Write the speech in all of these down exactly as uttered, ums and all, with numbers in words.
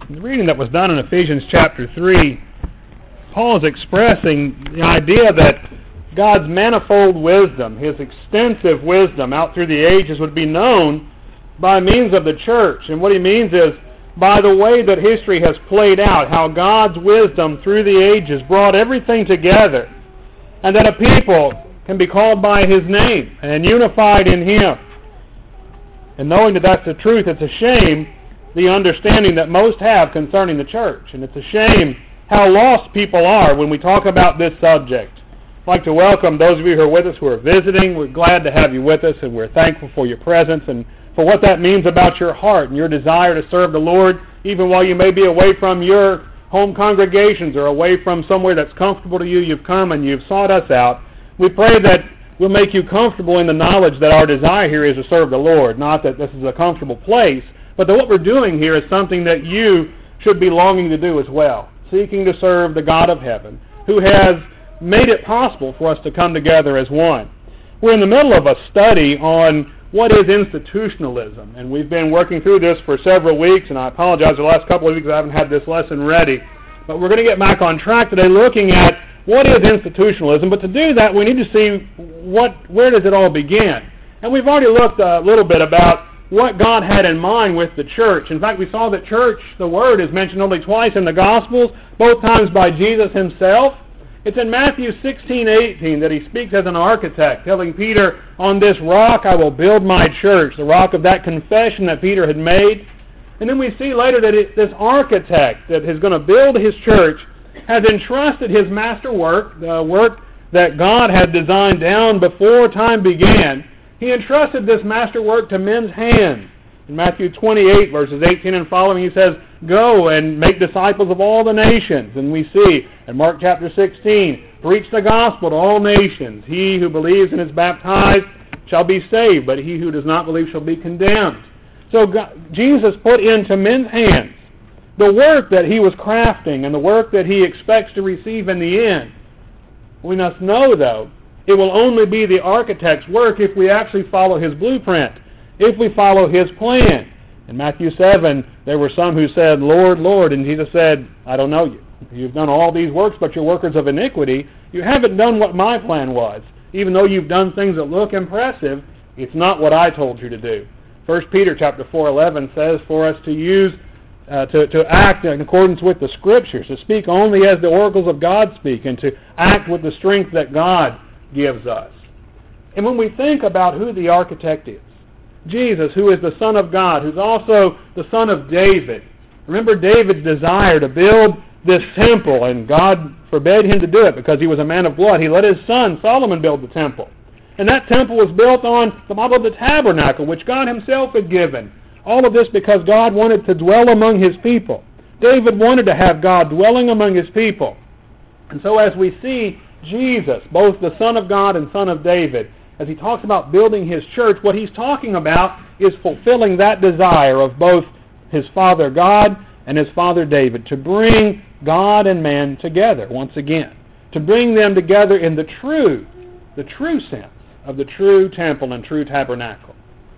the reading that was done in Ephesians chapter three, Paul is expressing the idea that God's manifold wisdom, His extensive wisdom out through the ages would be known by means of the church. And what he means is by the way that history has played out, how God's wisdom through the ages brought everything together, and that a people can be called by His name and unified in Him. And knowing that that's the truth, it's a shame the understanding that most have concerning the church. And it's a shame how lost people are when we talk about this subject. I'd like to welcome those of you who are with us who are visiting. We're glad to have you with us, and we're thankful for your presence and for what that means about your heart and your desire to serve the Lord, even while you may be away from your home congregations or away from somewhere that's comfortable to you. You've come and you've sought us out. We pray that we'll make you comfortable in the knowledge that our desire here is to serve the Lord, not that this is a comfortable place, but that what we're doing here is something that you should be longing to do as well, seeking to serve the God of heaven, who has made it possible for us to come together as one. We're in the middle of a study on what is institutionalism, and we've been working through this for several weeks, and I apologize the last couple of weeks I haven't had this lesson ready, but we're going to get back on track today looking at what is institutionalism. But to do that, we need to see what where does it all begin. And we've already looked a little bit about what God had in mind with the church. In fact, we saw that church, the word, is mentioned only twice in the Gospels, both times by Jesus Himself. It's in Matthew sixteen eighteen that He speaks as an architect, telling Peter, "On this rock I will build my church," the rock of that confession that Peter had made. And then we see later that it, this architect that is going to build his church has entrusted his master work, the work that God had designed down before time began. He entrusted this master work to men's hands. In Matthew twenty-eight, verses eighteen and following, He says, "Go and make disciples of all the nations." And we see in Mark chapter sixteen, "Preach the gospel to all nations. He who believes and is baptized shall be saved, but he who does not believe shall be condemned." So God, Jesus put into men's hands the work that He was crafting and the work that He expects to receive in the end. We must know, though, it will only be the architect's work if we actually follow his blueprint, if we follow His plan. In Matthew seven, there were some who said, "Lord, Lord," and Jesus said, "I don't know you. You've done all these works, but you're workers of iniquity. You haven't done what my plan was. Even though you've done things that look impressive, it's not what I told you to do." First Peter chapter four eleven says for us to use Uh, to, to act in accordance with the Scriptures, to speak only as the oracles of God speak, and to act with the strength that God gives us. And when we think about who the architect is, Jesus, who is the Son of God, who's also the son of David. Remember David's desire to build this temple, and God forbade him to do it because he was a man of blood. He let his son Solomon build the temple. And that temple was built on the model of the tabernacle, which God Himself had given. All of this because God wanted to dwell among His people. David wanted to have God dwelling among His people. And so as we see Jesus, both the Son of God and Son of David, as He talks about building His church, what He's talking about is fulfilling that desire of both His Father God and His Father David, to bring God and man together once again, to bring them together in the true, the true sense of the true temple and true tabernacle.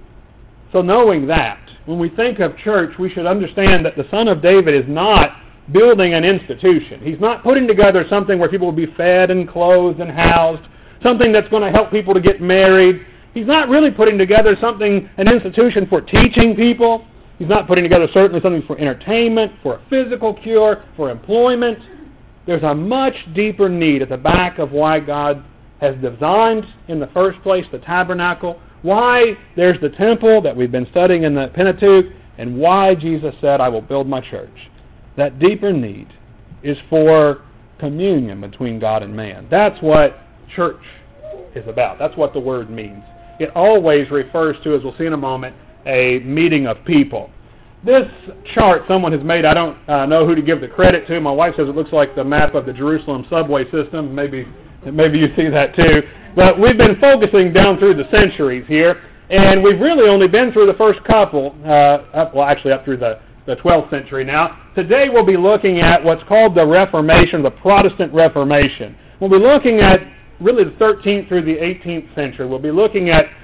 So knowing that, when we think of church, we should understand that the Son of David is not building an institution. He's not putting together something where people will be fed and clothed and housed, something that's going to help people to get married. He's not really putting together something, an institution for teaching people. He's not putting together certainly something for entertainment, for a physical cure, for employment. There's a much deeper need at the back of why God has designed in the first place the tabernacle, why there's the temple that we've been studying in the Pentateuch, and why Jesus said, "I will build my church." That deeper need is for communion between God and man. That's what church is about. That's what the word means. It always refers to, as we'll see in a moment, a meeting of people. This chart someone has made, I don't uh, know who to give the credit to. My wife says it looks like the map of the Jerusalem subway system. Maybe, maybe you see that too. But we've been focusing down through the centuries here, and we've really only been through the first couple, uh, up, well, actually up through the, the twelfth century now. Today we'll be looking at what's called the Reformation, the Protestant Reformation. We'll be looking at really the thirteenth through the eighteenth century. We'll be looking at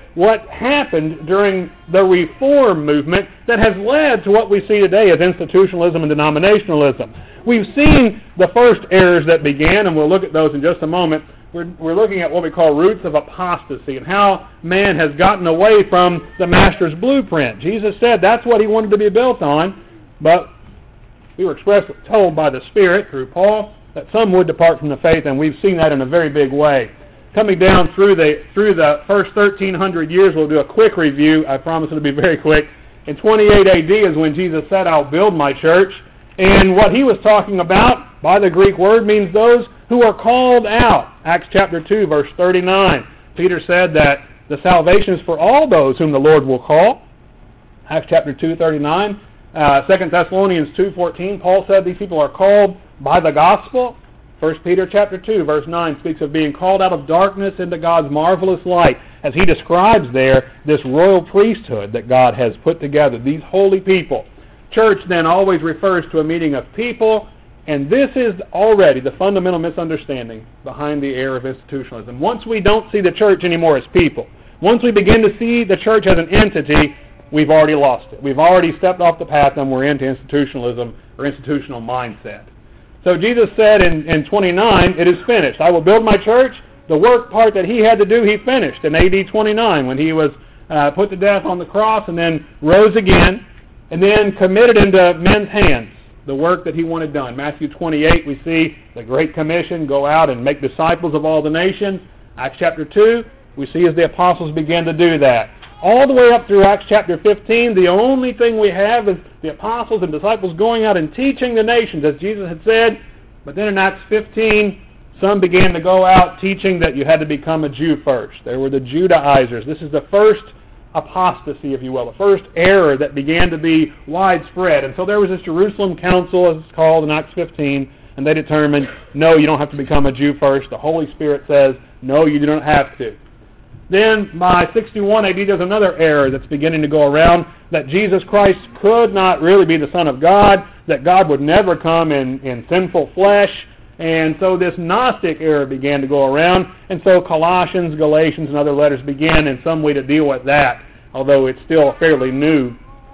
what happened during the Reform movement that has led to what we see today as institutionalism and denominationalism. We've seen the first errors that began, and we'll look at those in just a moment. We're, we're looking at what we call roots of apostasy and how man has gotten away from the Master's blueprint. Jesus said that's what he wanted to be built on, but we were expressly told by the Spirit through Paul that some would depart from the faith, and we've seen that in a very big way. Coming down through the through the first thirteen hundred years, we'll do a quick review. I promise it'll be very quick. In twenty-eight A D is when Jesus said, I'll build my church. And what he was talking about, by the Greek word, means those who are called out. Acts chapter two, verse thirty-nine. Peter said that the salvation is for all those whom the Lord will call. Acts chapter two, thirty-nine. Uh, Second Thessalonians two, fourteen, Paul said these people are called by the gospel. First Peter chapter two, verse nine speaks of being called out of darkness into God's marvelous light, as he describes there this royal priesthood that God has put together, these holy people. Church then always refers to a meeting of people, and this is already the fundamental misunderstanding behind the error of institutionalism. Once we don't see the church anymore as people, once we begin to see the church as an entity, we've already lost it. We've already stepped off the path and we're into institutionalism or institutional mindset. So Jesus said in, in twenty-nine, it is finished. I will build my church. The work part that he had to do, he finished in A D twenty-nine when he was uh, put to death on the cross and then rose again and then committed into men's hands the work that he wanted done. Matthew twenty-eight, we see the Great Commission, go out and make disciples of all the nations. Acts chapter two, we see as the apostles began to do that. All the way up through Acts chapter fifteen, the only thing we have is the apostles and disciples going out and teaching the nations, as Jesus had said. But then in Acts fifteen, some began to go out teaching that you had to become a Jew first. There were the Judaizers. This is the first apostasy, if you will, the first error that began to be widespread. And so there was this Jerusalem Council, as it's called in Acts fifteen, and they determined, no, you don't have to become a Jew first. The Holy Spirit says, no, you don't have to. Then by sixty-one A D, there's another error that's beginning to go around, that Jesus Christ could not really be the Son of God, that God would never come in, in sinful flesh. And so this Gnostic error began to go around, and so Colossians, Galatians, and other letters began in some way to deal with that, although it's still a fairly new,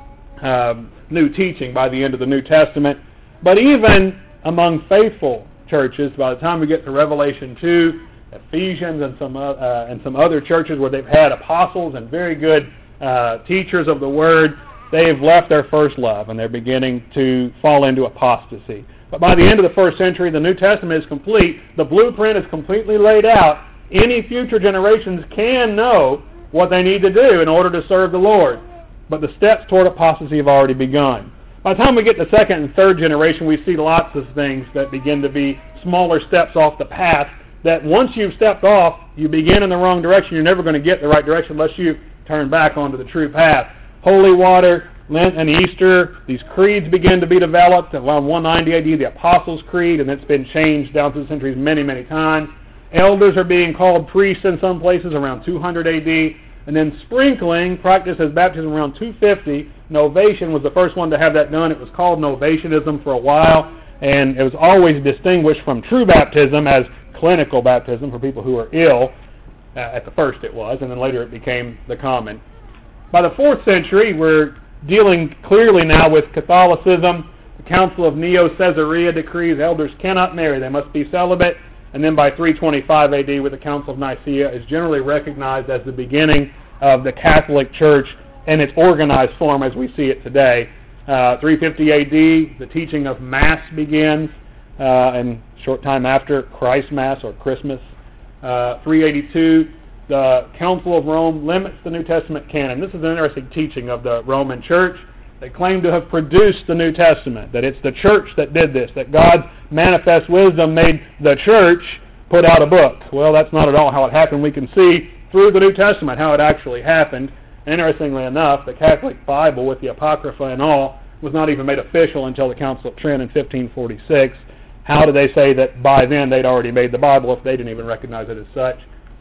uh, new teaching by the end of the New Testament. But even among faithful churches, by the time we get to Revelation two, Ephesians, and some uh, and some other churches where they've had apostles and very good uh, teachers of the Word, they've left their first love, and they're beginning to fall into apostasy. But by the end of the first century, the New Testament is complete. The blueprint is completely laid out. Any future generations can know what they need to do in order to serve the Lord. But the steps toward apostasy have already begun. By the time we get to second and third generation, we see lots of things that begin to be smaller steps off the path, that once you've stepped off, you begin in the wrong direction. You're never going to get the right direction unless you turn back onto the true path. Holy water, Lent and Easter, these creeds begin to be developed. Around one ninety A D, the Apostles' Creed, and it's been changed down through the centuries many, many times. Elders are being called priests in some places around two hundred A D. And then sprinkling, practiced as baptism around two fifty. Novation was the first one to have that done. It was called Novationism for a while, and it was always distinguished from true baptism as clinical baptism for people who are ill. Uh, at the first it was, and then later it became the common. By the fourth century, we're dealing clearly now with Catholicism. The Council of Neo-Caesarea decrees elders cannot marry, they must be celibate. And then by three twenty-five A D with the Council of Nicaea is generally recognized as the beginning of the Catholic Church in its organized form as we see it today. Uh, three fifty A D, the teaching of Mass begins, uh, and a short time after, Christ Mass or Christmas. Uh, three eighty-two, the Council of Rome limits the New Testament canon. This is an interesting teaching of the Roman Church. They claim to have produced the New Testament, that it's the church that did this, that God's manifest wisdom made the church put out a book. Well, that's not at all how it happened. We can see through the New Testament how it actually happened. Interestingly enough, the Catholic Bible with the Apocrypha and all was not even made official until the Council of Trent in fifteen forty-six. How do they say that by then they'd already made the Bible if they didn't even recognize it as such?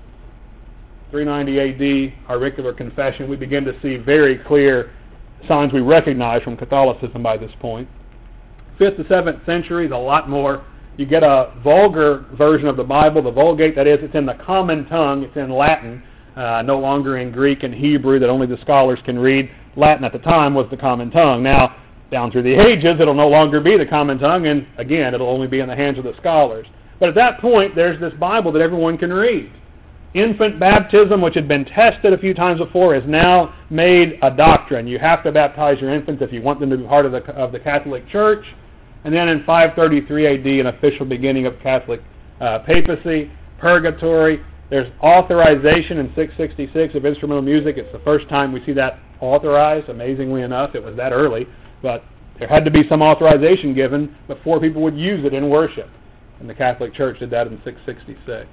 three ninety A D, auricular confession. We begin to see very clear signs we recognize from Catholicism by this point. fifth to seventh century is a lot more. You get a vulgar version of the Bible, the Vulgate, that is, it's in the common tongue, it's in Latin. uh, no longer in Greek and Hebrew that only the scholars can read. Latin at the time was the common tongue. Now, down through the ages, it'll no longer be the common tongue, and again, it'll only be in the hands of the scholars. But at that point, there's this Bible that everyone can read. Infant baptism, which had been tested a few times before, is now made a doctrine. You have to baptize your infants if you want them to be part of the, of the Catholic Church. And then in five thirty-three A D, an official beginning of Catholic uh, papacy, purgatory. There's authorization in six sixty-six of instrumental music. It's the first time we see that authorized. Amazingly enough, it was that early. But there had to be some authorization given before people would use it in worship. And the Catholic Church did that in six sixty-six.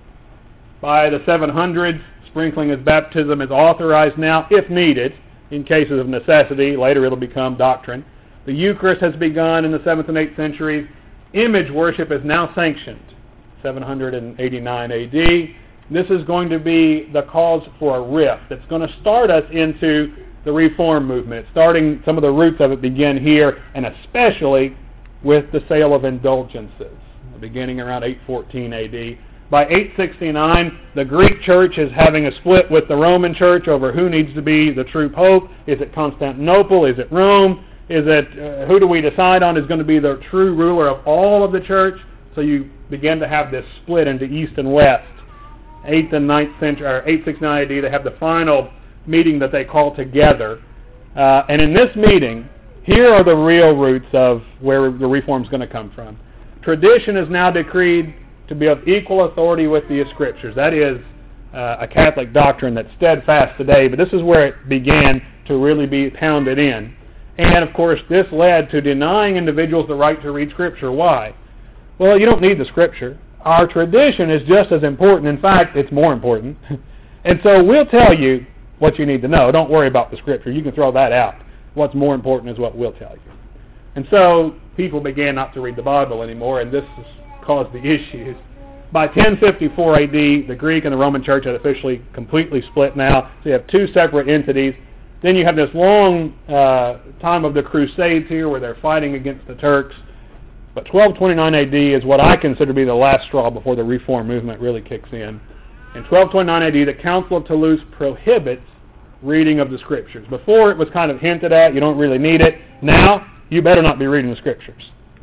By the seven hundreds, sprinkling as baptism is authorized now, if needed, in cases of necessity. Later it'll become doctrine. The Eucharist has begun in the seventh and eighth centuries. Image worship is now sanctioned, seven eighty-nine A D. This is going to be the cause for a rift that's going to start us into the Reform movement. Starting, some of the roots of it begin here, and especially with the sale of indulgences, beginning around eight fourteen A D. By eight sixty-nine, the Greek Church is having a split with the Roman Church over who needs to be the true pope. Is it Constantinople? Is it Rome? Is it, uh, who do we decide on is going to be the true ruler of all of the church? So you begin to have this split into East and West. eighth and ninth century, or eight sixty-nine A D, they have the final meeting that they call together. Uh, and in this meeting, here are the real roots of where the Reform is going to come from. Tradition is now decreed to be of equal authority with the Scriptures. That is uh, a Catholic doctrine that's steadfast today, but this is where it began to really be pounded in. And, of course, this led to denying individuals the right to read Scripture. Why? Well, you don't need the Scripture. Our tradition is just as important. In fact, it's more important. And so we'll tell you what you need to know. Don't worry about the Scripture. You can throw that out. What's more important is what we'll tell you. And so people began not to read the Bible anymore, and this has caused the issues. By ten fifty-four A D, the Greek and the Roman Church had officially completely split now. So you have two separate entities. Then you have this long uh, time of the Crusades here where they're fighting against the Turks. But twelve twenty-nine A D is what I consider to be the last straw before the Reform movement really kicks in. In twelve twenty-nine A D, the Council of Toulouse prohibits reading of the Scriptures. Before, it was kind of hinted at, you don't really need it. Now, you better not be reading the Scriptures.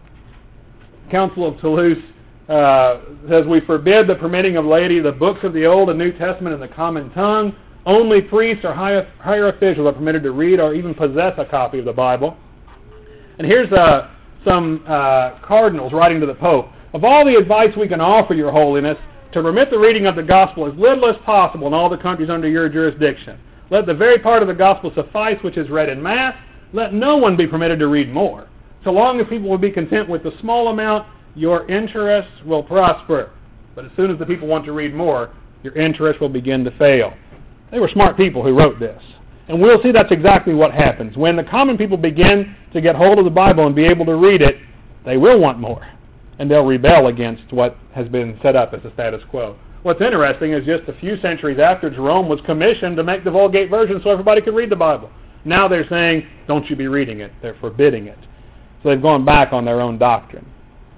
Council of Toulouse uh, says, we forbid the permitting of laity the books of the Old and New Testament in the common tongue. Only priests or higher, higher officials are permitted to read or even possess a copy of the Bible. And here's uh, some uh, cardinals writing to the Pope. Of all the advice we can offer, Your Holiness, to permit the reading of the Gospel as little as possible in all the countries under your jurisdiction. Let the very part of the Gospel suffice which is read in Mass. Let no one be permitted to read more. So long as people will be content with the small amount, your interests will prosper. But as soon as the people want to read more, your interest will begin to fail. They were smart people who wrote this. And we'll see that's exactly what happens. When the common people begin to get hold of the Bible and be able to read it, they will want more. And they'll rebel against what has been set up as the status quo. What's interesting is just a few centuries after, Jerome was commissioned to make the Vulgate version so everybody could read the Bible. Now they're saying, don't you be reading it. They're forbidding it. So they've gone back on their own doctrine.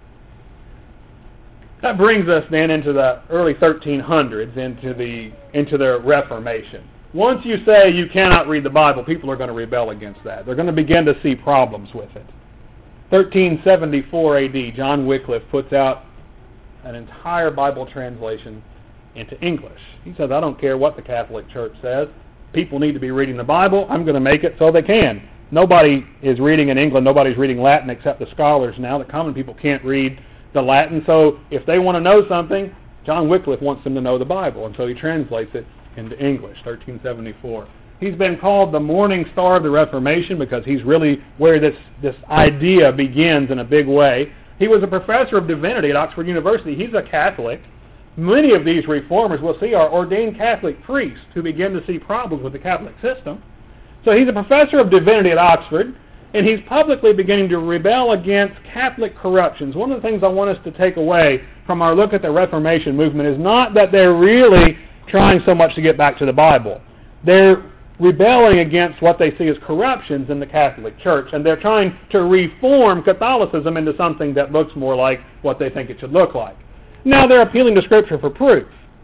That brings us then into the early thirteen hundreds, into the into the Reformation. Once you say you cannot read the Bible, people are going to rebel against that. They're going to begin to see problems with it. thirteen seventy-four A D, John Wycliffe puts out an entire Bible translation into English. He says, I don't care what the Catholic Church says. People need to be reading the Bible. I'm going to make it so they can. Nobody is reading in England. Nobody's reading Latin except the scholars now. The common people can't read the Latin. So if they want to know something, John Wycliffe wants them to know the Bible. And so he translates it into English, thirteen seventy-four. He's been called the morning star of the Reformation because he's really where this, this idea begins in a big way. He was a professor of divinity at Oxford University. He's a Catholic. Many of these reformers, we'll see, are ordained Catholic priests who begin to see problems with the Catholic system. So he's a professor of divinity at Oxford, and he's publicly beginning to rebel against Catholic corruptions. One of the things I want us to take away from our look at the Reformation movement is not that they're really trying so much to get back to the Bible. They're rebelling against what they see as corruptions in the Catholic Church, and they're trying to reform Catholicism into something that looks more like what they think it should look like. Now, they're appealing to Scripture for proof.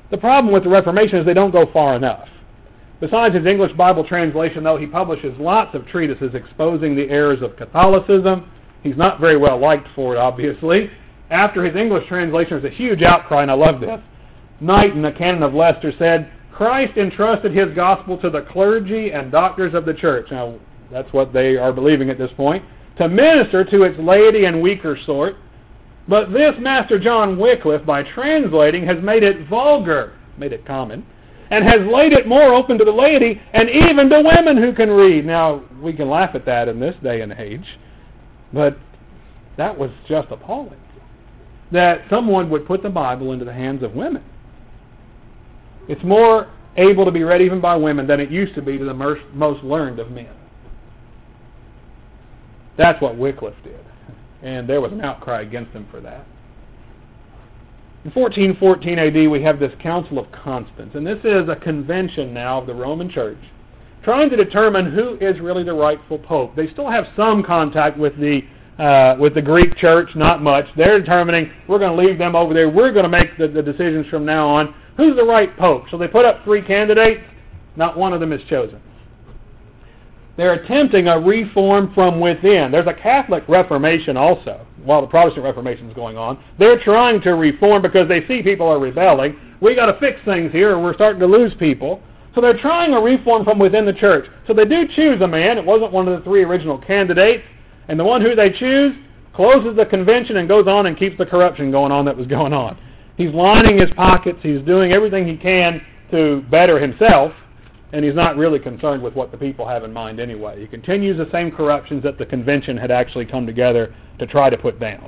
The problem with the Reformation is they don't go far enough. Besides his English Bible translation, though, he publishes lots of treatises exposing the errors of Catholicism. He's not very well liked for it, obviously. After his English translation, there's a huge outcry, and I love this. Knight, in the Canon of Leicester, said, Christ entrusted his gospel to the clergy and doctors of the church. Now, that's what they are believing at this point, to minister to its laity and weaker sort. But this Master John Wycliffe, by translating, has made it vulgar, made it common, and has laid it more open to the laity and even to women who can read. Now, we can laugh at that in this day and age, but that was just appalling, that someone would put the Bible into the hands of women. It's more able to be read even by women than it used to be to the most learned of men. That's what Wycliffe did, and there was an outcry against him for that. In fourteen fourteen A D, we have this Council of Constance, and this is a convention now of the Roman Church, trying to determine who is really the rightful pope. They still have some contact with the uh, with the Greek Church, not much. They're determining, we're going to leave them over there. We're going to make the, the decisions from now on. Who's the right pope? So they put up three candidates. Not one of them is chosen. They're attempting a reform from within. There's a Catholic Reformation also, while the Protestant Reformation is going on. They're trying to reform because they see people are rebelling. We got to fix things here, or we're starting to lose people. So they're trying a reform from within the church. So they do choose a man. It wasn't one of the three original candidates. And the one who they choose closes the convention and goes on and keeps the corruption going on that was going on. He's lining his pockets. He's doing everything he can to better himself. And he's not really concerned with what the people have in mind anyway. He continues the same corruptions that the convention had actually come together to try to put down.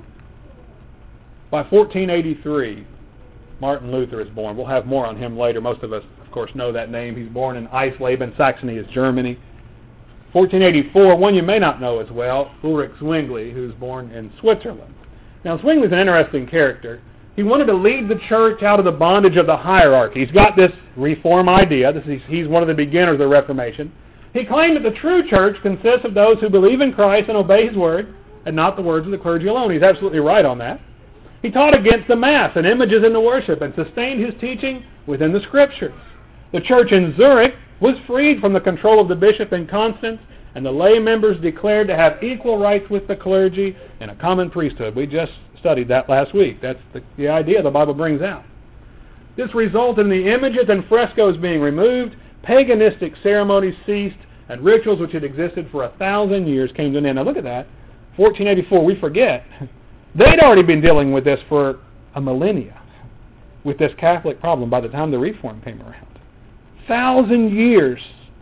By fourteen eighty-three, Martin Luther is born. We'll have more on him later. Most of us, of course, know that name. He's born in Eisleben. Saxony is Germany. fourteen eighty-four, one you may not know as well, Ulrich Zwingli, who's born in Switzerland. Now, Zwingli's an interesting character. He wanted to lead the church out of the bondage of the hierarchy. He's got this reform idea. This is, he's one of the beginners of the Reformation. He claimed that the true church consists of those who believe in Christ and obey his word, and not the words of the clergy alone. He's absolutely right on that. He taught against the Mass and images in the worship and sustained his teaching within the Scriptures. The church in Zurich was freed from the control of the bishop in Constance, and the lay members declared to have equal rights with the clergy and a common priesthood. We just studied that last week. That's the, the idea the Bible brings out. This resulted in the images and frescoes being removed, paganistic ceremonies ceased, and rituals which had existed for a thousand years came to an end. Now look at that. fourteen eighty-four, we forget. They'd already been dealing with this for a millennia, with this Catholic problem by the time the Reform came around. Thousand years.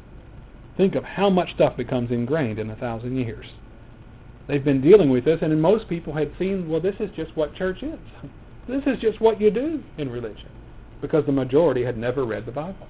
Think of how much stuff becomes ingrained in a thousand years. They've been dealing with this, and most people had seen, well, this is just what church is. This is just what you do in religion, because the majority had never read the Bible.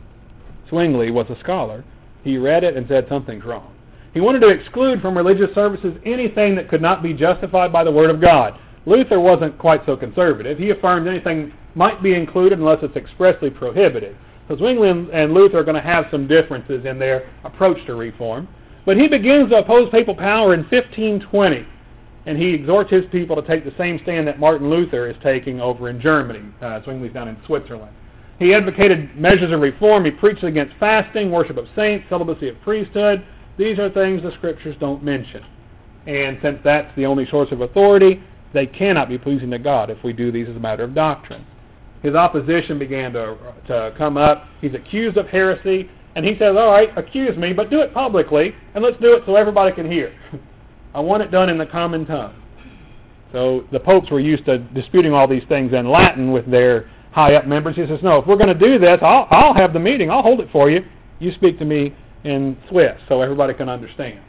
Zwingli was a scholar. He read it and said something's wrong. He wanted to exclude from religious services anything that could not be justified by the Word of God. Luther wasn't quite so conservative. He affirmed anything might be included unless it's expressly prohibited. So Zwingli and Luther are going to have some differences in their approach to reform. But he begins to oppose papal power in fifteen twenty, and he exhorts his people to take the same stand that Martin Luther is taking over in Germany. Uh, Zwingli's down in Switzerland. He advocated measures of reform. He preached against fasting, worship of saints, celibacy of priesthood. These are things the Scriptures don't mention. And since that's the only source of authority, they cannot be pleasing to God if we do these as a matter of doctrine. His opposition began to, to come up. He's accused of heresy, and he says, all right, accuse me, but do it publicly, and let's do it so everybody can hear. I want it done in the common tongue. So the popes were used to disputing all these things in Latin with their high-up members. He says, no, if we're going to do this, I'll, I'll have the meeting. I'll hold it for you. You speak to me in Swiss so everybody can understand.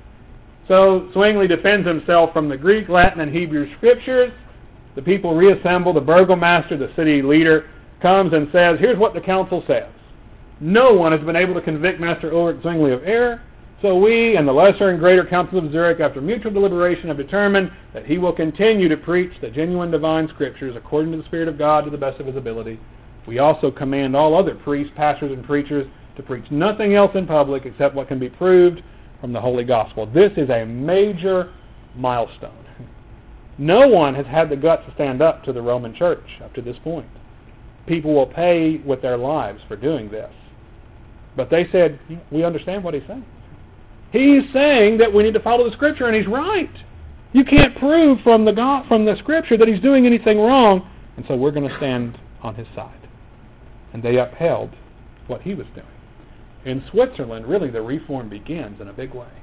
So Zwingli defends himself from the Greek, Latin, and Hebrew Scriptures. The people reassemble. The burgomaster, the city leader, comes and says, here's what the council says. No one has been able to convict Master Ulrich Zwingli of error, so we and the lesser and greater council of Zurich, after mutual deliberation, have determined that he will continue to preach the genuine divine Scriptures according to the Spirit of God to the best of his ability. We also command all other priests, pastors, and preachers to preach nothing else in public except what can be proved from the Holy Gospel. This is a major milestone. No one has had the guts to stand up to the Roman Church up to this point. people will pay with their lives for doing this. But they said, we understand what he's saying. He's saying that we need to follow the Scripture, and he's right. You can't prove from the God, from the Scripture that he's doing anything wrong, and so we're going to stand on his side. And they upheld what he was doing. In Switzerland, really, the reform begins in a big way.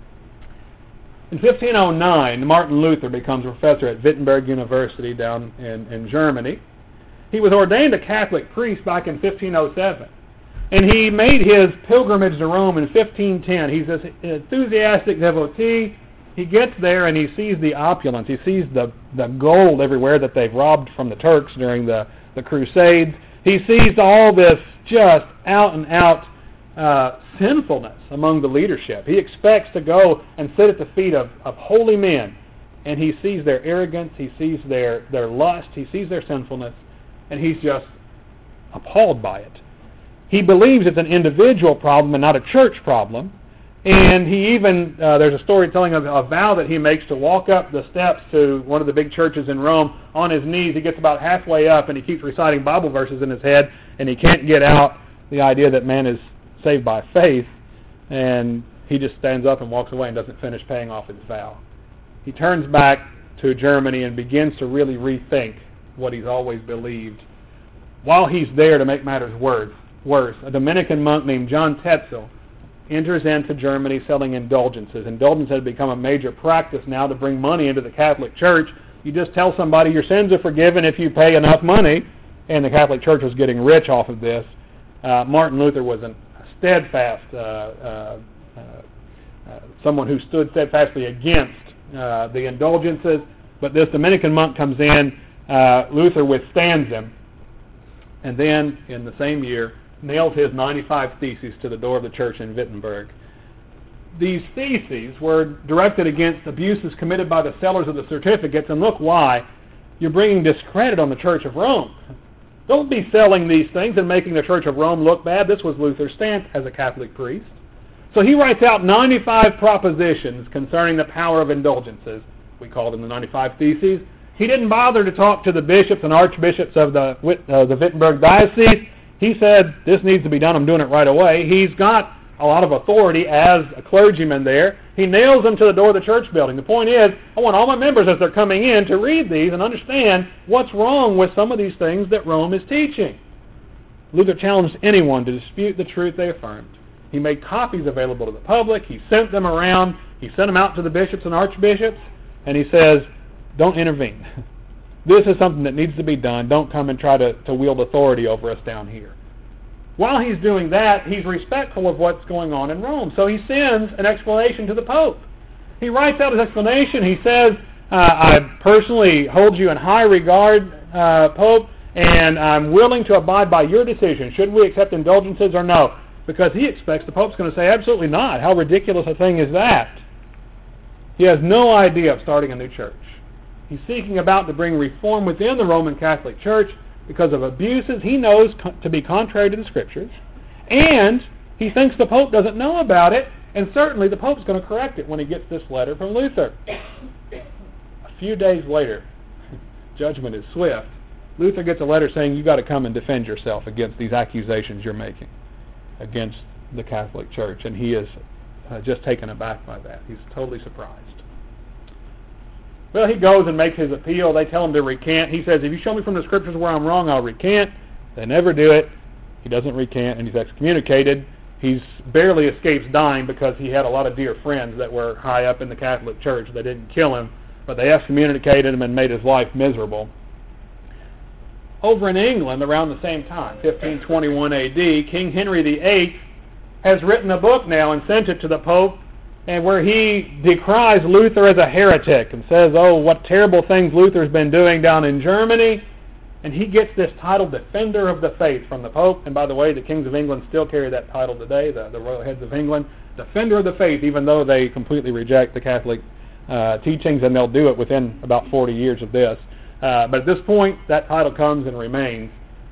In fifteen oh nine, Martin Luther becomes a professor at Wittenberg University down in, in Germany. He was ordained a Catholic priest back in fifteen oh seven. And he made his pilgrimage to Rome in fifteen ten. He's this enthusiastic devotee. He gets there and he sees the opulence. He sees the, the gold everywhere that they've robbed from the Turks during the, the Crusades. He sees all this just out and out uh, sinfulness among the leadership. He expects to go and sit at the feet of, of holy men. And he sees their arrogance. He sees their, their lust. He sees their sinfulness. And he's just appalled by it. He believes it's an individual problem and not a church problem. And he even, uh, there's a story telling of a vow that he makes to walk up the steps to one of the big churches in Rome on his knees. He gets about halfway up and he keeps reciting Bible verses in his head, and he can't get out the idea that man is saved by faith. And he just stands up and walks away and doesn't finish paying off his vow. He turns back to Germany and begins to really rethink what he's always believed. While he's there, to make matters worse, worse a Dominican monk named John Tetzel enters into Germany selling indulgences. Indulgences had become a major practice now to bring money into the Catholic Church. You just tell somebody your sins are forgiven if you pay enough money, and the Catholic Church was getting rich off of this. Uh, Martin Luther was a steadfast, uh, uh, uh, uh, someone who stood steadfastly against uh, the indulgences, but this Dominican monk comes in, uh, Luther withstands him, and then in the same year nails his ninety-five Theses to the door of the church in Wittenberg. These theses were directed against abuses committed by the sellers of the certificates, and look why. You're bringing discredit on the Church of Rome. Don't be selling these things and making the Church of Rome look bad. This was Luther's stance as a Catholic priest. So he writes out ninety-five propositions concerning the power of indulgences. We call them the ninety-five Theses. He didn't bother to talk to the bishops and archbishops of the, uh, the Wittenberg diocese. He said, this needs to be done, I'm doing it right away. He's got a lot of authority as a clergyman there. He nails them to the door of the church building. The point is, I want all my members as they're coming in to read these and understand what's wrong with some of these things that Rome is teaching. Luther challenged anyone to dispute the truth they affirmed. He made copies available to the public. He sent them around. He sent them out to the bishops and archbishops. And he says, don't intervene. This is something that needs to be done. Don't come and try to, to wield authority over us down here. While he's doing that, he's respectful of what's going on in Rome. So he sends an explanation to the Pope. He writes out his explanation. He says, uh, I personally hold you in high regard, uh, Pope, and I'm willing to abide by your decision. Should we accept indulgences or no? Because he expects the Pope's going to say, absolutely not. How ridiculous a thing is that? He has no idea of starting a new church. He's seeking about to bring reform within the Roman Catholic Church because of abuses he knows co- to be contrary to the Scriptures. And he thinks the Pope doesn't know about it, and certainly the Pope's going to correct it when he gets this letter from Luther. A few days later, judgment is swift. Luther gets a letter saying, you've got to come and defend yourself against these accusations you're making against the Catholic Church. And he is uh, just taken aback by that. He's totally surprised. Well, he goes and makes his appeal. They tell him to recant. He says, if you show me from the Scriptures where I'm wrong, I'll recant. They never do it. He doesn't recant, and he's excommunicated. He barely escapes dying because he had a lot of dear friends that were high up in the Catholic Church. They didn't kill him, but they excommunicated him and made his life miserable. Over in England, around the same time, fifteen twenty-one A D, King Henry the Eighth has written a book now and sent it to the Pope, and where he decries Luther as a heretic and says, oh, what terrible things Luther's been doing down in Germany. And he gets this title, Defender of the Faith, from the Pope. And by the way, the kings of England still carry that title today, the, the royal heads of England. Defender of the Faith, even though they completely reject the Catholic uh, teachings, and they'll do it within about forty years of this. Uh, but at this point, that title comes and remains.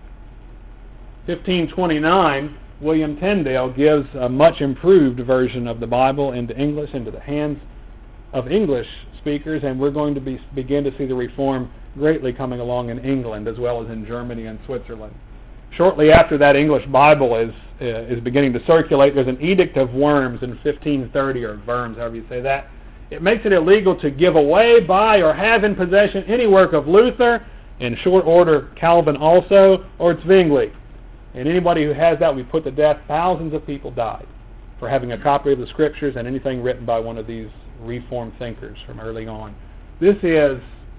fifteen twenty-nine, William Tyndale gives a much improved version of the Bible into English, into the hands of English speakers, and we're going to be, begin to see the Reform greatly coming along in England as well as in Germany and Switzerland. Shortly after that English Bible is uh, is beginning to circulate, there's an Edict of Worms in fifteen thirty, or Worms, however you say that. It makes it illegal to give away, buy, or have in possession any work of Luther, in short order Calvin also, or Zwingli. And anybody who has that, we put to death. Thousands of people died for having a copy of the Scriptures and anything written by one of these Reformed thinkers from early on. This is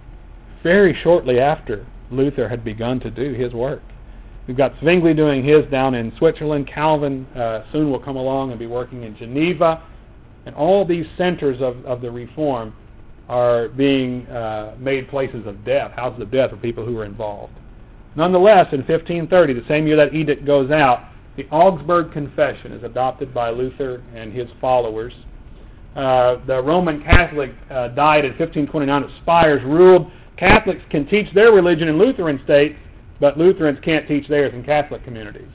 very shortly after Luther had begun to do his work. We've got Zwingli doing his down in Switzerland. Calvin uh, soon will come along and be working in Geneva. And all these centers of, of the Reform are being uh, made places of death, houses of death for people who are involved. Nonetheless, in fifteen thirty, the same year that edict goes out, the Augsburg Confession is adopted by Luther and his followers. Uh, the Roman Catholic uh, died in fifteen twenty-nine at Spires, ruled Catholics can teach their religion in Lutheran states, but Lutherans can't teach theirs in Catholic communities.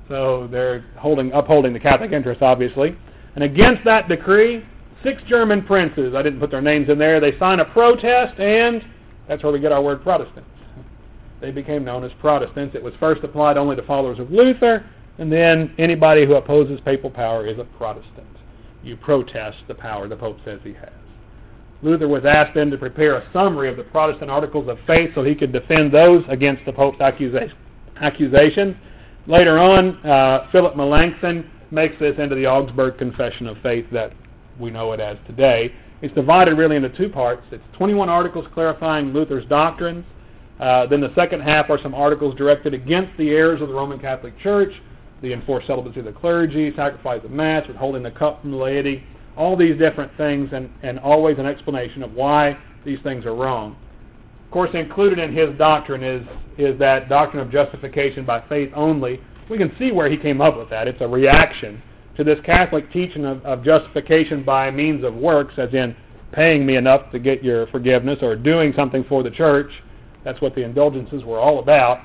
So they're holding, upholding the Catholic interest, obviously. And against that decree, six German princes, I didn't put their names in there, they sign a protest, and that's where we get our word Protestants. They became known as Protestants. It was first applied only to followers of Luther, and then anybody who opposes papal power is a Protestant. You protest the power the Pope says he has. Luther was asked then to prepare a summary of the Protestant Articles of Faith so he could defend those against the Pope's accusa- accusation. Later on, uh, Philip Melanchthon makes this into the Augsburg Confession of Faith that we know it as today. It's divided really into two parts. It's twenty-one articles clarifying Luther's doctrines. Uh, then the second half are some articles directed against the errors of the Roman Catholic Church, the enforced celibacy of the clergy, sacrifice of Mass, withholding the cup from the laity, all these different things, and, and always an explanation of why these things are wrong. Of course, included in his doctrine is, is that doctrine of justification by faith only. We can see where he came up with that. It's a reaction to this Catholic teaching of, of justification by means of works, as in paying me enough to get your forgiveness or doing something for the church. That's what the indulgences were all about.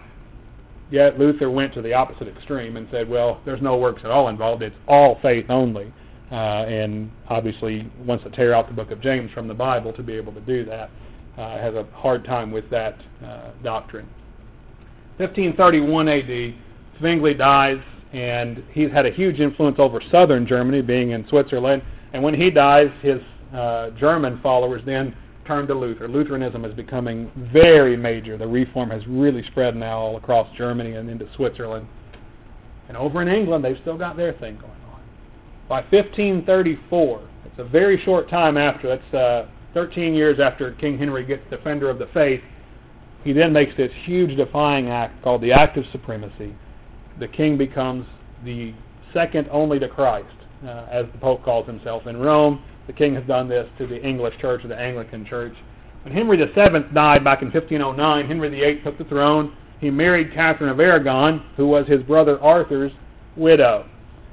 Yet Luther went to the opposite extreme and said, well, there's no works at all involved. It's all faith only. Uh, and obviously wants to tear out the book of James from the Bible to be able to do that. Uh, has a hard time with that uh, doctrine. fifteen thirty-one A D, Zwingli dies, and he's had a huge influence over southern Germany, being in Switzerland. And when he dies, his uh, German followers then turn to Luther. Lutheranism is becoming very major. The Reform has really spread now all across Germany and into Switzerland. And over in England, they've still got their thing going on. By fifteen thirty-four, it's a very short time after, that's uh, thirteen years after King Henry gets Defender of the Faith, he then makes this huge defying act called the Act of Supremacy. The king becomes the second only to Christ, uh, as the Pope calls himself in Rome. The king has done this to the English Church, or the Anglican Church. When Henry the Seventh died back in fifteen oh nine, Henry the Eighth took the throne. He married Catherine of Aragon, who was his brother Arthur's widow.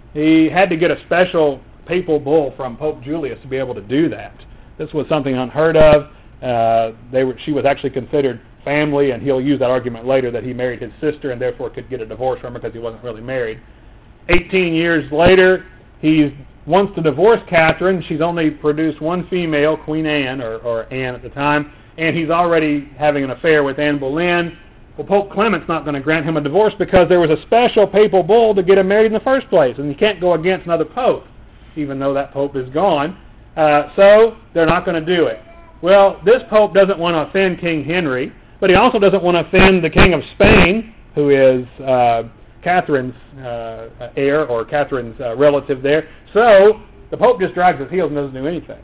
He had to get a special papal bull from Pope Julius to be able to do that. This was something unheard of. Uh, they were, she was actually considered family, and he'll use that argument later that he married his sister and therefore could get a divorce from her because he wasn't really married. Eighteen years later, he wants to divorce Catherine. She's only produced one female, Queen Anne, or, or Anne at the time, and he's already having an affair with Anne Boleyn. Well, Pope Clement's not going to grant him a divorce because there was a special papal bull to get him married in the first place, and you can't go against another pope, even though that pope is gone. Uh, so they're not going to do it. Well, this pope doesn't want to offend King Henry, but he also doesn't want to offend the King of Spain, who is uh, Catherine's uh, heir, or Catherine's uh, relative there. So the Pope just drags his heels and doesn't do anything.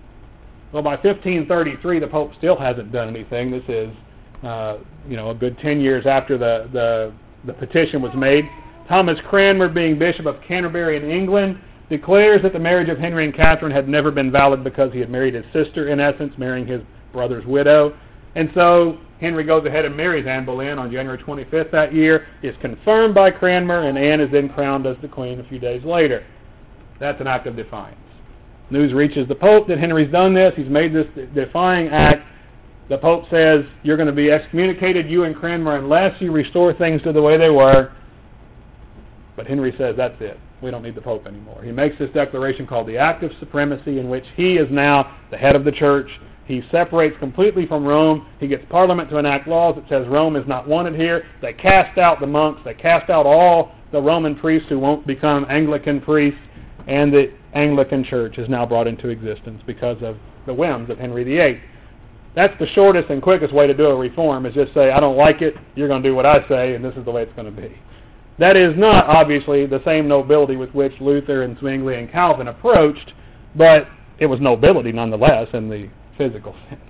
Well, by fifteen thirty-three, the Pope still hasn't done anything. This is, uh, you know, a good ten years after the, the, the petition was made. Thomas Cranmer, being Bishop of Canterbury in England, declares that the marriage of Henry and Catherine had never been valid because he had married his sister, in essence, marrying his brother's widow. And so Henry goes ahead and marries Anne Boleyn on January twenty-fifth that year. It's confirmed by Cranmer, and Anne is then crowned as the queen a few days later. That's an act of defiance. News reaches the Pope that Henry's done this. He's made this defying act. The Pope says, you're going to be excommunicated, you and Cranmer, unless you restore things to the way they were. But Henry says, that's it. we don't need the Pope anymore. He makes this declaration called the Act of Supremacy, in which he is now the head of the church. He separates completely from Rome. He gets Parliament to enact laws that says Rome is not wanted here. They cast out the monks. They cast out all the Roman priests who won't become Anglican priests, and the Anglican Church is now brought into existence because of the whims of Henry the Eighth. That's the shortest and quickest way to do a reform, is just say, I don't like it, you're going to do what I say, and this is the way it's going to be. That is not, obviously, the same nobility with which Luther and Zwingli and Calvin approached, but it was nobility nonetheless in the physical sense.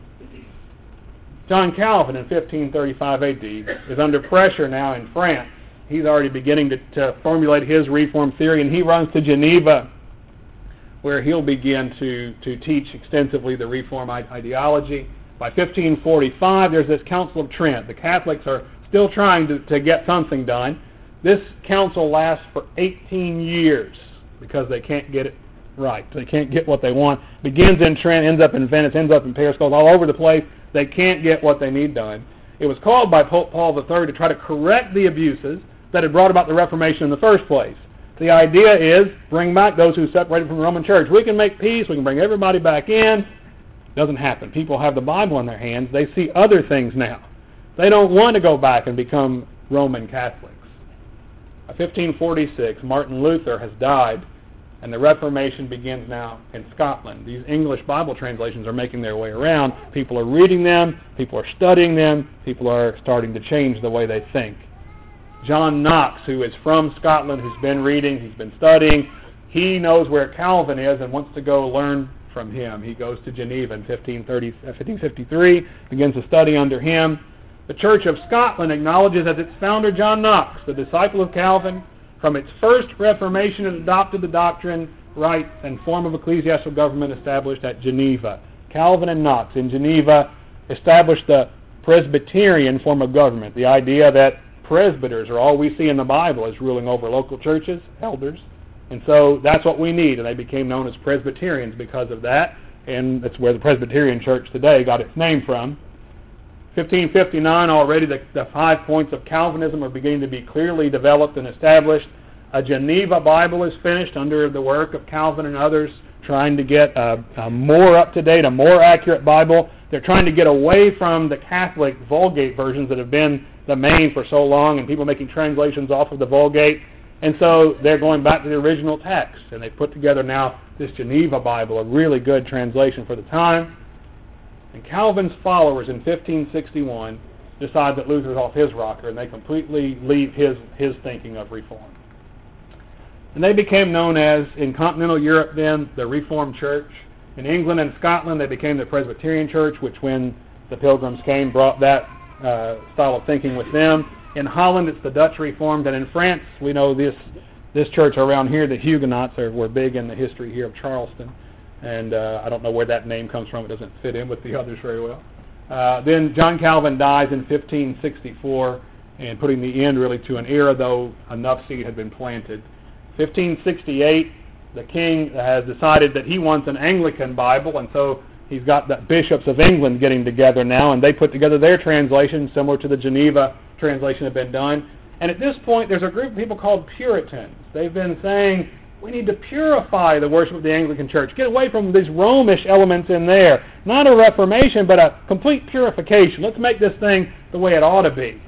John Calvin in fifteen thirty-five A D is under pressure now in France. He's already beginning to, to formulate his reform theory, and he runs to Geneva, where he'll begin to, to teach extensively the reform ideology. By fifteen forty-five, there's this Council of Trent. The Catholics are still trying to, to get something done. This council lasts for eighteen years because they can't get it right. They can't get what they want. Begins in Trent, ends up in Venice, ends up in Paris, goes all over the place. They can't get what they need done. It was called by Pope Paul the Third to try to correct the abuses that had brought about the Reformation in the first place. The idea is bring back those who separated from the Roman Church. We can make peace. We can bring everybody back in. Doesn't happen. People have the Bible in their hands. They see other things now. They don't want to go back and become Roman Catholics. By fifteen forty-six, Martin Luther has died, and the Reformation begins now in Scotland. These English Bible translations are making their way around. People are reading them. People are studying them. People are starting to change the way they think. John Knox, who is from Scotland, who's been reading, he's been studying, he knows where Calvin is and wants to go learn from him. He goes to Geneva in fifteen fifty-three, begins to study under him. The Church of Scotland acknowledges as its founder John Knox, the disciple of Calvin. From its first Reformation, it adopted the doctrine, rites, and form of ecclesiastical government established at Geneva. Calvin and Knox in Geneva established the Presbyterian form of government, the idea that presbyters are all we see in the Bible as ruling over local churches, elders. And so that's what we need, and they became known as Presbyterians because of that, and that's where the Presbyterian Church today got its name from. fifteen fifty-nine, already the, the five points of Calvinism are beginning to be clearly developed and established. A Geneva Bible is finished under the work of Calvin and others, trying to get a, a more up-to-date, a more accurate Bible. They're trying to get away from the Catholic Vulgate versions that have been the main for so long, and people making translations off of the Vulgate. And so they're going back to the original text, and they put together now this Geneva Bible, a really good translation for the time. And Calvin's followers in fifteen sixty-one decide that Luther's off his rocker, and they completely leave his, his thinking of reform. And they became known as, in continental Europe then, the Reformed Church. In England and Scotland, they became the Presbyterian Church, which when the Pilgrims came, brought that uh, style of thinking with them. In Holland, it's the Dutch Reformed, and in France, we know this this church around here, the Huguenots, are, were big in the history here of Charleston. And uh, I don't know where that name comes from. It doesn't fit in with the others very well. Uh, then John Calvin dies in fifteen sixty-four, and putting the end really to an era, though enough seed had been planted. fifteen sixty-eight, the king has decided that he wants an Anglican Bible, and so he's got the bishops of England getting together now, and they put together their translation, similar to the Geneva translation had been done. And at this point, there's a group of people called Puritans. They've been saying, we need to purify the worship of the Anglican Church. Get away from these Romish elements in there. Not a reformation, but a complete purification. Let's make this thing the way it ought to be.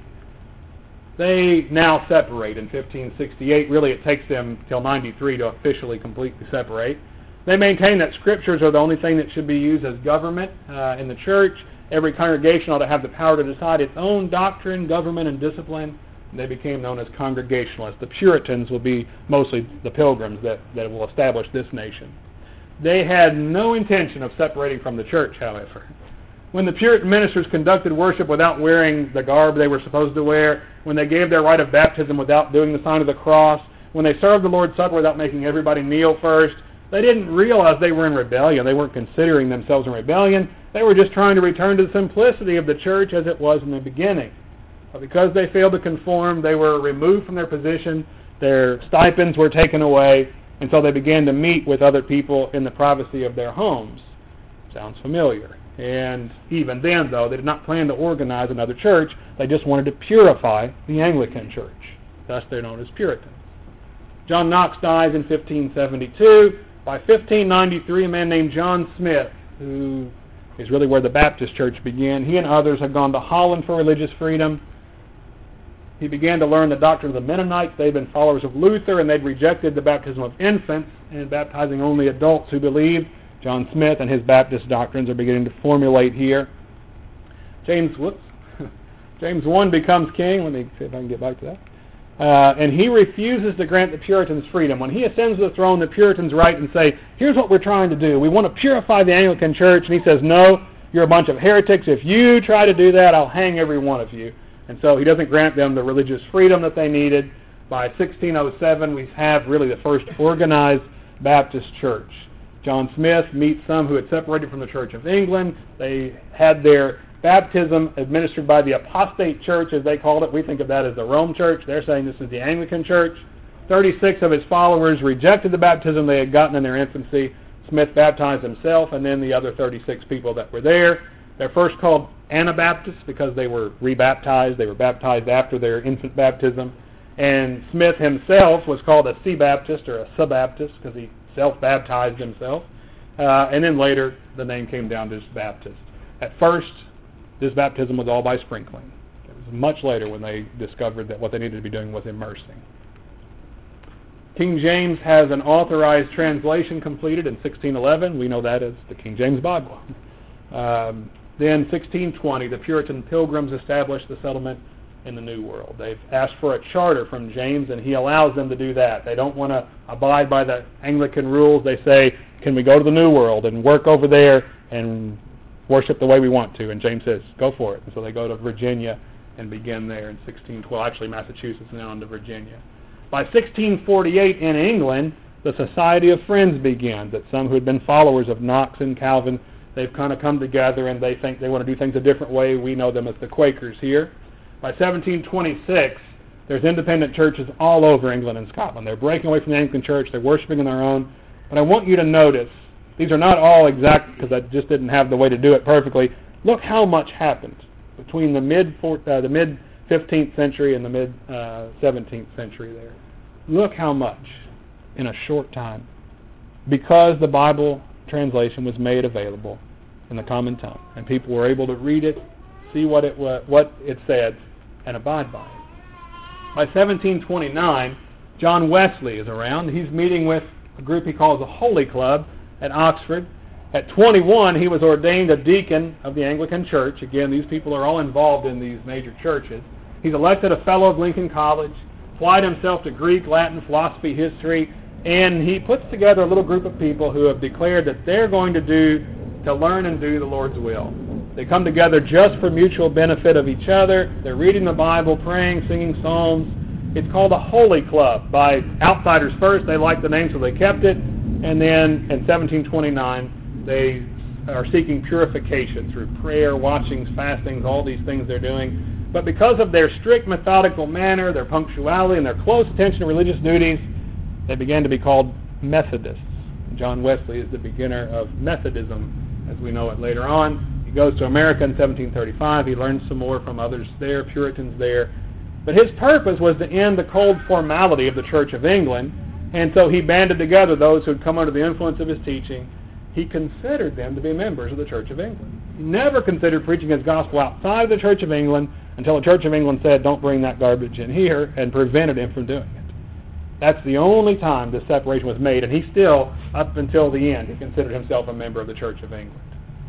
They now separate in fifteen sixty-eight. Really, it takes them till ninety-three to officially completely separate. They maintain that Scriptures are the only thing that should be used as government uh, in the church. Every congregation ought to have the power to decide its own doctrine, government, and discipline. They became known as Congregationalists. The Puritans will be mostly the Pilgrims that, that will establish this nation. They had no intention of separating from the church, however. When the Puritan ministers conducted worship without wearing the garb they were supposed to wear, when they gave their rite of baptism without doing the sign of the cross, when they served the Lord's Supper without making everybody kneel first, they didn't realize they were in rebellion. They weren't considering themselves in rebellion. They were just trying to return to the simplicity of the church as it was in the beginning. But because they failed to conform, they were removed from their position, their stipends were taken away, and so they began to meet with other people in the privacy of their homes. Sounds familiar. And even then, though, they did not plan to organize another church. They just wanted to purify the Anglican Church. Thus, they're known as Puritans. John Knox dies in fifteen seventy-two. By fifteen ninety-three, a man named John Smith, who is really where the Baptist church began, he and others had gone to Holland for religious freedom. He began to learn the doctrine of the Mennonites. They'd been followers of Luther, and they'd rejected the baptism of infants and baptizing only adults who believed. John Smith and his Baptist doctrines are beginning to formulate here. James, whoops, James the First becomes king. Let me see if I can get back to that. Uh, and he refuses to grant the Puritans freedom. When he ascends to the throne, the Puritans write and say, here's what we're trying to do. We want to purify the Anglican Church. And he says, no, you're a bunch of heretics. If you try to do that, I'll hang every one of you. And so he doesn't grant them the religious freedom that they needed. By sixteen oh seven, we have really the first organized Baptist church. John Smith meets some who had separated from the Church of England. They had their baptism administered by the apostate church, as they called it. We think of that as the Rome church. They're saying this is the Anglican church. thirty-six of his followers rejected the baptism they had gotten in their infancy. Smith baptized himself and then the other thirty-six people that were there. They're first called Anabaptists because they were rebaptized. They were baptized after their infant baptism. And Smith himself was called a Sea-Baptist or a Sub-Baptist because he self-baptized himself. Uh, and then later the name came down to just Baptist. At first, this baptism was all by sprinkling. It was much later when they discovered that what they needed to be doing was immersing. King James has an authorized translation completed in sixteen eleven. We know that as the King James Bible. Um, then sixteen twenty, the Puritan Pilgrims established the settlement in the New World. They've asked for a charter from James, and he allows them to do that. They don't want to abide by the Anglican rules. They say, can we go to the New World and work over there and worship the way we want to? And James says, go for it. And so they go to Virginia and begin there in sixteen twelve. Actually, Massachusetts and then on to Virginia. By sixteen forty-eight in England, the Society of Friends begins. That some who had been followers of Knox and Calvin, they've kind of come together and they think they want to do things a different way. We know them as the Quakers here. By seventeen twenty-six, there's independent churches all over England and Scotland. They're breaking away from the Anglican Church. They're worshiping in their own. But I want you to notice, these are not all exact because I just didn't have the way to do it perfectly. Look how much happened between the mid uh, the mid fifteenth century and the mid uh, seventeenth century there. Look how much in a short time, because the Bible translation was made available in the common tongue, and people were able to read it, see what it what it said, and abide by it. By seventeen twenty-nine, John Wesley is around. He's meeting with a group he calls the Holy Club at Oxford. At twenty-one, he was ordained a deacon of the Anglican Church. Again, these people are all involved in these major churches. He's elected a fellow of Lincoln College, applied himself to Greek, Latin, philosophy, history, and he puts together a little group of people who have declared that they're going to do, to learn and do the Lord's will. They come together just for mutual benefit of each other. They're reading the Bible, praying, singing psalms. It's called a Holy Club by outsiders first. They liked the name, so they kept it. And then in seventeen twenty-nine, they are seeking purification through prayer, watchings, fastings, all these things they're doing. But because of their strict methodical manner, their punctuality, and their close attention to religious duties, they began to be called Methodists. John Wesley is the beginner of Methodism, as we know it later on. He goes to America in seventeen thirty-five. He learns some more from others there, Puritans there. But his purpose was to end the cold formality of the Church of England, and so he banded together those who had come under the influence of his teaching. He considered them to be members of the Church of England. He never considered preaching his gospel outside of the Church of England until the Church of England said, don't bring that garbage in here, and prevented him from doing it. That's the only time this separation was made, and he still, up until the end, he considered himself a member of the Church of England.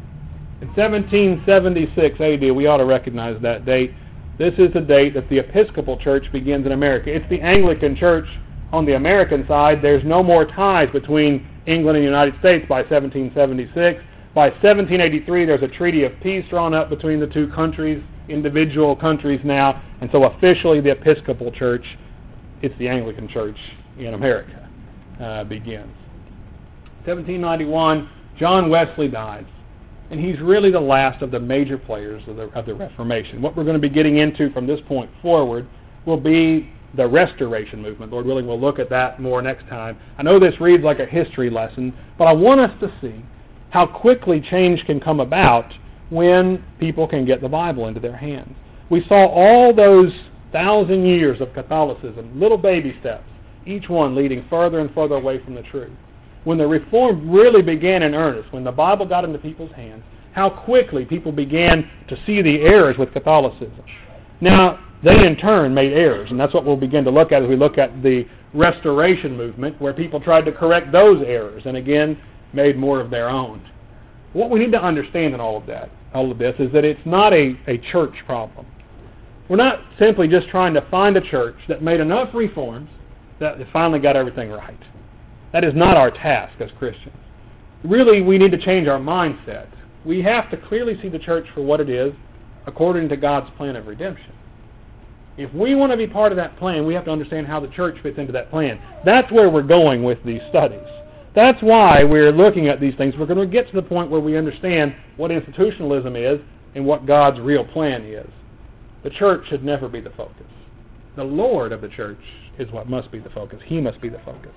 In seventeen seventy-six A D, we ought to recognize that date. This is the date that the Episcopal Church begins in America. It's the Anglican Church on the American side. There's no more ties between England and the United States by seventeen seventy-six. By seventeen eighty-three, there's a treaty of peace drawn up between the two countries, individual countries now, and so officially the Episcopal Church, it's the Anglican Church in America, uh, begins. seventeen ninety-one, John Wesley dies, and he's really the last of the major players of the, of the Reformation. What we're going to be getting into from this point forward will be the Restoration Movement. Lord willing, we'll look at that more next time. I know this reads like a history lesson, but I want us to see how quickly change can come about when people can get the Bible into their hands. We saw all those thousand years of Catholicism, little baby steps, each one leading further and further away from the truth. When the reform really began in earnest, when the Bible got into people's hands, how quickly people began to see the errors with Catholicism. Now, they in turn made errors, and that's what we'll begin to look at as we look at the Restoration movement, where people tried to correct those errors and again made more of their own. What we need to understand in all of that, all of this, is that it's not a, a church problem. We're not simply just trying to find a church that made enough reforms that it finally got everything right. That is not our task as Christians. Really, we need to change our mindset. We have to clearly see the church for what it is according to God's plan of redemption. If we want to be part of that plan, we have to understand how the church fits into that plan. That's where we're going with these studies. That's why we're looking at these things. We're going to get to the point where we understand what institutionalism is and what God's real plan is. The church should never be the focus. The Lord of the church is what must be the focus. He must be the focus.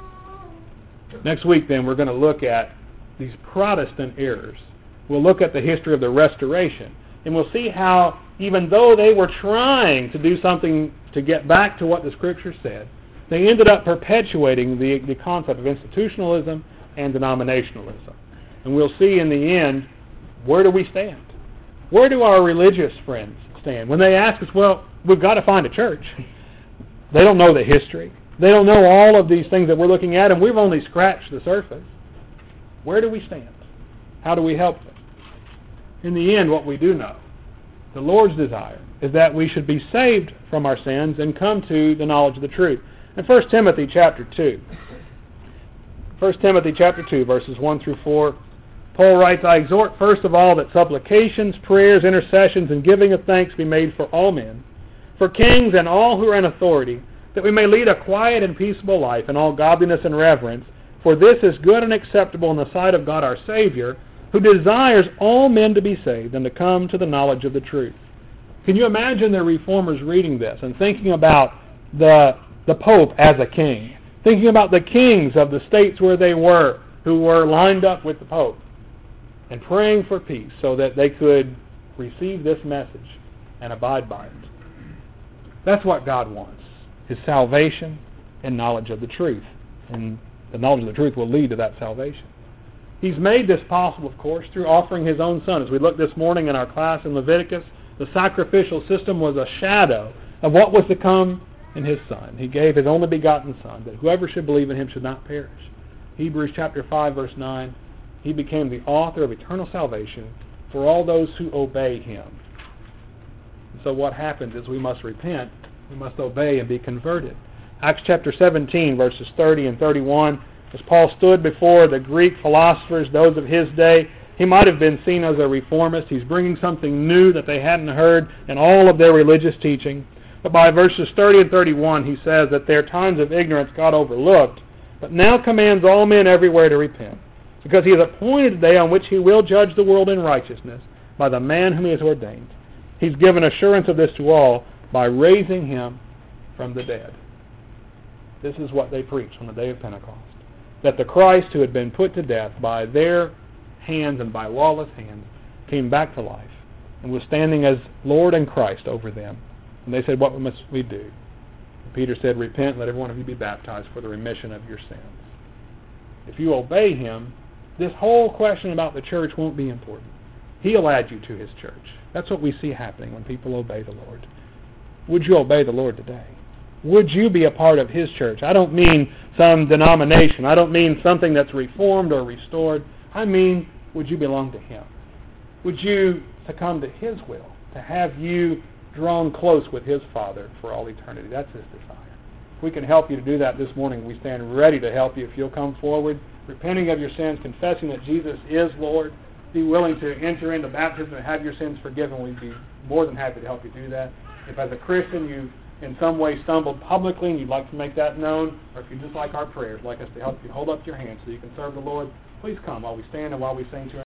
Next week, then, we're going to look at these Protestant errors. We'll look at the history of the Restoration, and we'll see how, even though they were trying to do something to get back to what the Scripture said, they ended up perpetuating the, the concept of institutionalism and denominationalism. And we'll see in the end, where do we stand? Where do our religious friends stand? When they ask us, well, we've got to find a church. They don't know the history. They don't know all of these things that we're looking at, and we've only scratched the surface. Where do we stand? How do we help them? In the end, what we do know, the Lord's desire, is that we should be saved from our sins and come to the knowledge of the truth. In First Timothy chapter two, First Timothy chapter two, verses one through four, Paul writes, I exhort first of all that supplications, prayers, intercessions, and giving of thanks be made for all men, for kings and all who are in authority, that we may lead a quiet and peaceable life in all godliness and reverence, for this is good and acceptable in the sight of God our Savior, who desires all men to be saved and to come to the knowledge of the truth. Can you imagine the reformers reading this and thinking about the, the Pope as a king, thinking about the kings of the states where they were, who were lined up with the Pope, and praying for peace so that they could receive this message and abide by it? That's what God wants, His salvation and knowledge of the truth. And the knowledge of the truth will lead to that salvation. He's made this possible, of course, through offering His own Son. As we looked this morning in our class in Leviticus, the sacrificial system was a shadow of what was to come in His Son. He gave His only begotten Son, that whoever should believe in Him should not perish. Hebrews chapter five, verse nine, He became the author of eternal salvation for all those who obey Him. And so what happens is we must repent, we must obey and be converted. Acts chapter seventeen, verses thirty and thirty-one, as Paul stood before the Greek philosophers, those of his day, he might have been seen as a reformist. He's bringing something new that they hadn't heard in all of their religious teaching. But by verses thirty and thirty-one, he says that their times of ignorance got overlooked, but now commands all men everywhere to repent, because He has appointed a day on which He will judge the world in righteousness by the man whom He has ordained. He's given assurance of this to all by raising Him from the dead. This is what they preached on the day of Pentecost, that the Christ who had been put to death by their hands and by lawless hands came back to life and was standing as Lord and Christ over them. And they said, what must we do? And Peter said, repent, let every one of you be baptized for the remission of your sins. If you obey Him, this whole question about the church won't be important. He'll add you to His church. That's what we see happening when people obey the Lord. Would you obey the Lord today? Would you be a part of His church? I don't mean some denomination. I don't mean something that's reformed or restored. I mean, would you belong to Him? Would you succumb to His will, to have you drawn close with His Father for all eternity? That's His desire. If we can help you to do that this morning, we stand ready to help you. If you'll come forward, repenting of your sins, confessing that Jesus is Lord, be willing to enter into baptism and have your sins forgiven, we'd be more than happy to help you do that. If as a Christian you in some way stumbled publicly and you'd like to make that known, or if you just like our prayers, like us to help you hold up your hands so you can serve the Lord, please come while we stand and while we sing to Him.